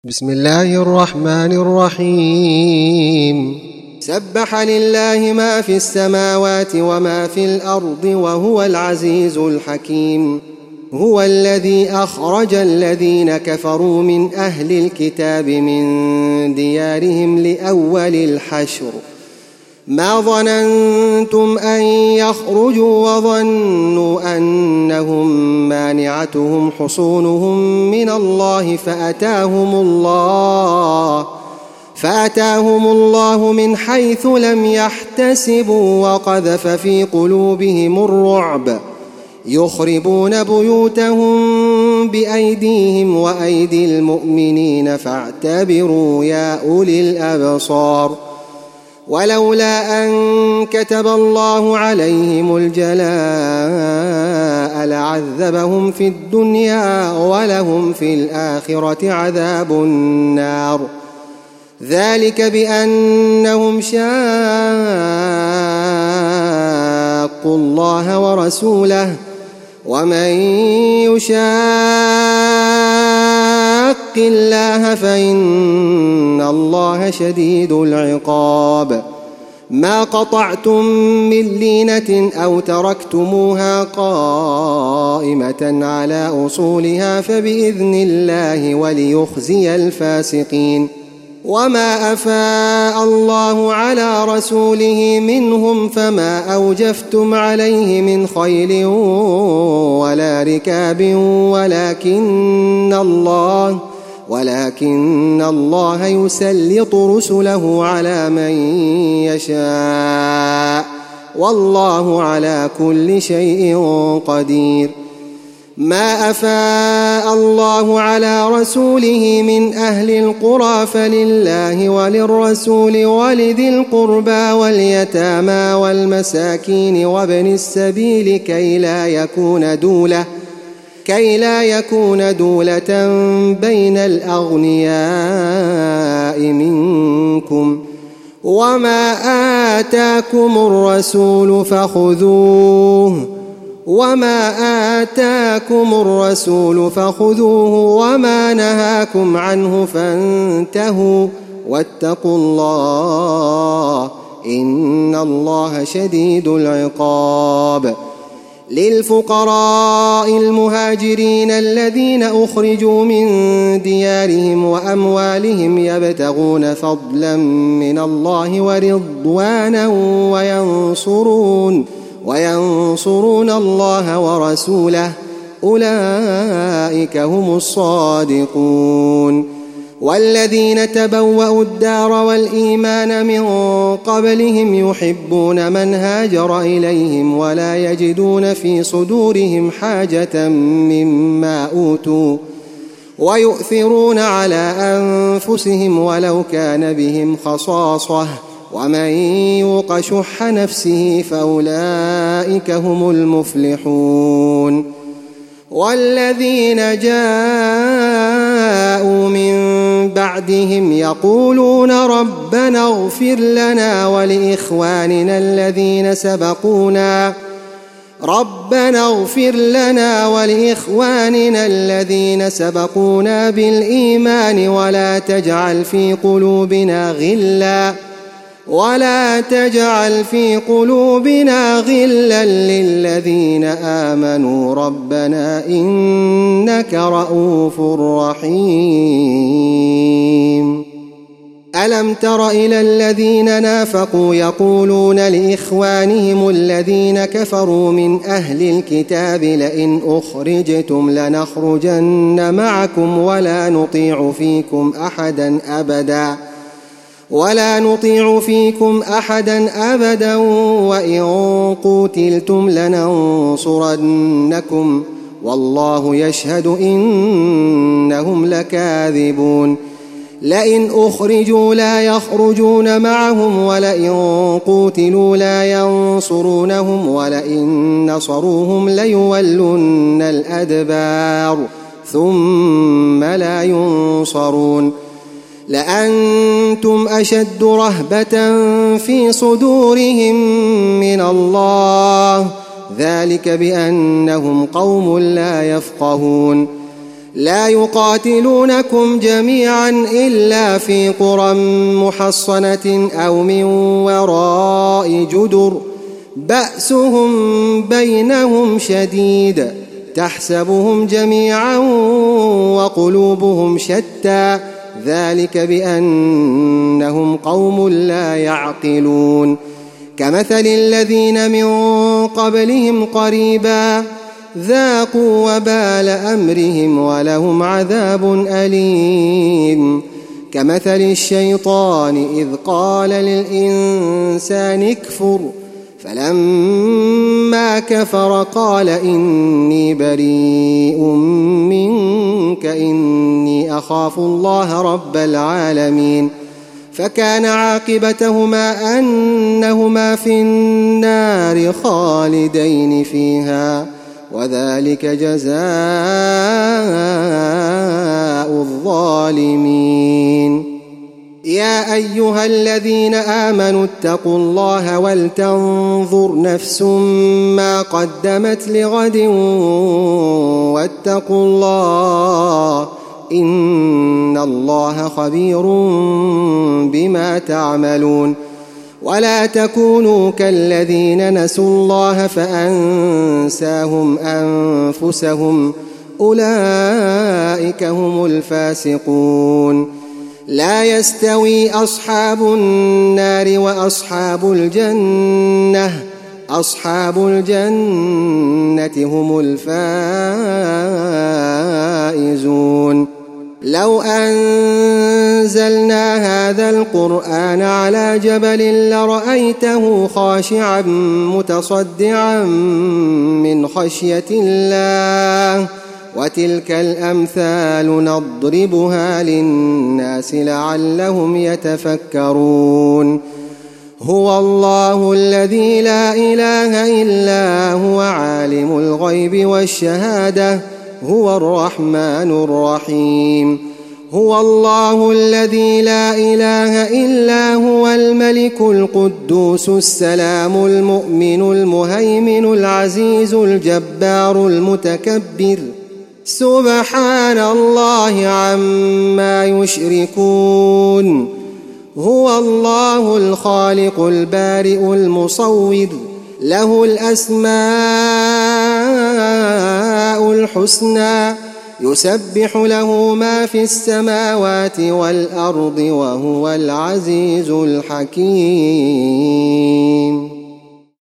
بسم الله الرحمن الرحيم سبح لله ما في السماوات وما في الأرض وهو العزيز الحكيم هو الذي أخرج الذين كفروا من أهل الكتاب من ديارهم لأول الحشر ما ظننتم أن يخرجوا وظنوا أنهم مانعتهم حصونهم من الله فأتاهم الله من حيث لم يحتسبوا وقذف في قلوبهم الرعب يخربون بيوتهم بأيديهم وأيدي المؤمنين فاعتبروا يا أولي الأبصار ولولا أن كتب الله عليهم الجلاء لعذبهم في الدنيا ولهم في الآخرة عذاب النار ذلك بأنهم شاقوا الله ورسوله ومن يشاق الله فإن الله شديد العقاب ما قطعتم من لينة أو تركتموها قائمة على أصولها فبإذن الله وليخزي الفاسقين وما أفاء الله على رسوله منهم فما أوجفتم عليه من خيل ولا ركاب ولكن الله يسلط رسله على من يشاء والله على كل شيء قدير ما أفاء الله على رسوله من أهل القرى فلله وللرسول ولذي القربى واليتامى والمساكين وابن السبيل كي لا يكون دولة بين الأغنياء منكم وما آتاكم الرسول فخذوه وما نهاكم عنه فانتهوا واتقوا الله إن الله شديد العقاب للفقراء المهاجرين الذين أخرجوا من ديارهم وأموالهم يبتغون فضلا من الله ورضوانا وينصرون الله ورسوله أولئك هم الصادقون والذين تبوأوا الدار والإيمان من قبلهم يحبون من هاجر إليهم ولا يجدون في صدورهم حاجة مما أوتوا ويؤثرون على أنفسهم ولو كان بهم خصاصة ومن يوق شح نفسه فأولئك هم المفلحون والذين جاءوا من بعدهم يقولون ربنا اغفر لنا ولإخواننا الذين سبقونا بالإيمان ولا تجعل في قلوبنا غلا للذين آمنوا ربنا إنك رؤوف رحيم ألم تر إلى الذين نافقوا يقولون لإخوانهم الذين كفروا من أهل الكتاب لئن أخرجتم لنخرجن معكم ولا نطيع فيكم أحدا أبدا وإن قوتلتم لننصرنكم والله يشهد إنهم لكاذبون لئن أخرجوا لا يخرجون معهم ولئن قوتلوا لا ينصرونهم ولئن نصروهم ليولن الأدبار ثم لا ينصرون لأنتم أشد رهبة في صدورهم من الله ذلك بأنهم قوم لا يفقهون لا يقاتلونكم جميعا إلا في قرى محصنة أو من وراء جدر بأسهم بينهم شديد تحسبهم جميعا وقلوبهم شتى ذلك بأنهم قوم لا يعقلون كمثل الذين من قبلهم قريبا ذاقوا وبال أمرهم ولهم عذاب أليم كمثل الشيطان إذ قال للإنسان اكفر فلما كفر قال إني بريء منك إني أخاف الله رب العالمين فكان عاقبتهما أنهما في النار خالدين فيها وذلك جزاء الظالمين يا أيها الذين آمنوا اتقوا الله ولتنظر نفس ما قدمت لغد واتقوا الله إن الله خبير بما تعملون ولا تكونوا كالذين نسوا الله فأنساهم أنفسهم أولئك هم الفاسقون لا يستوي أصحاب النار وأصحاب الجنة أصحاب الجنة هم الفائزون لو أنزلنا هذا القرآن على جبل لرأيته خاشعا متصدعا من خشية الله وتلك الأمثال نضربها للناس لعلهم يتفكرون هو الله الذي لا إله إلا هو عالم الغيب والشهادة هو الرحمن الرحيم هو الله الذي لا إله إلا هو الملك القدوس السلام المؤمن المهيمن العزيز الجبار المتكبر سبحان الله عما يشركون هو الله الخالق البارئ المصور له الأسماء الحسنى يسبح له ما في السماوات والأرض وهو العزيز الحكيم